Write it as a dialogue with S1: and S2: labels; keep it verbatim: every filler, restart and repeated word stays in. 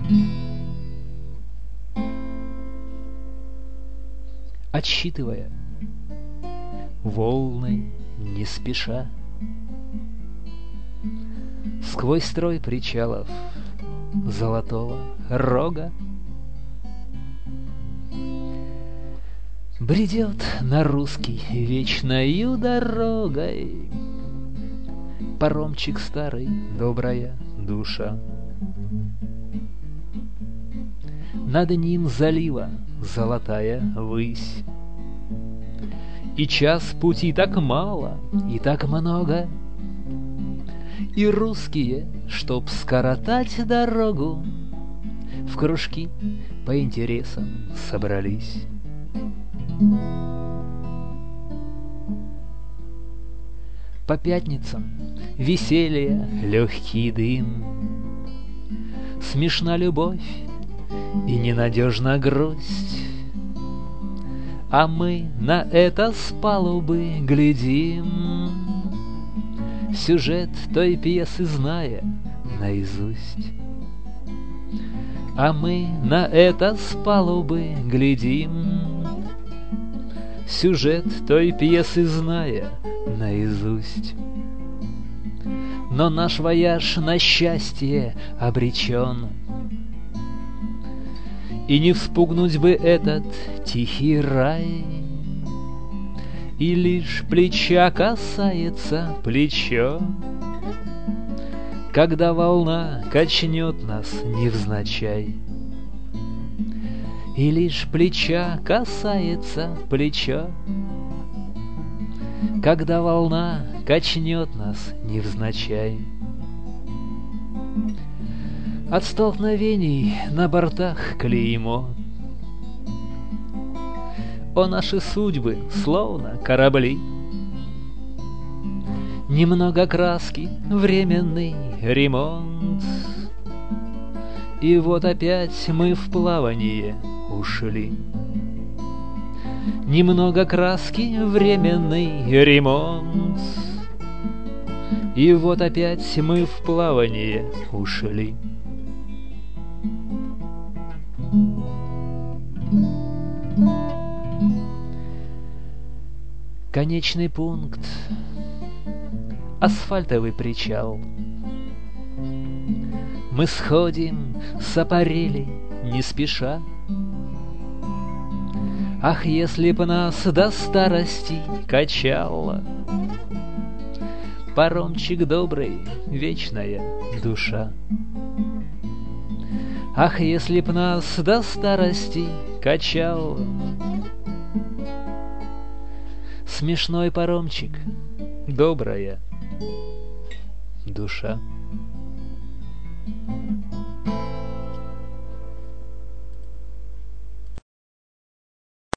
S1: Отсчитывая волны не спеша, сквозь строй причалов Золотого Рога бредет на русский вечною дорогой паромчик старый, добрая душа. Над ним залива золотая высь, и час пути так мало и так много, и русские, чтоб скоротать дорогу, в кружки по интересам собрались. По пятницам веселье, легкий дым, смешна любовь и ненадежна грусть, а мы на это с палубы глядим, сюжет той пьесы зная наизусть. А мы на это с палубы глядим, сюжет той пьесы зная наизусть. Но наш вояж на счастье обречен, и не вспугнуть бы этот тихий рай, и лишь плеча касается плечо, когда волна качнет нас невзначай. И лишь плеча касается плечо, когда волна качнет нас невзначай. От столкновений на бортах клеймо, о наши судьбы словно корабли. Немного краски, временный ремонт, и вот опять мы в плавание ушли. Немного краски, временный ремонт, и вот опять мы в плавание ушли. Конечный пункт — асфальтовый причал. Мы сходим с аппарели не спеша. Ах, если б нас до старости качало, паромчик добрый, вечная душа. Ах, если б нас до старости качало, смешной паромчик, добрая душа.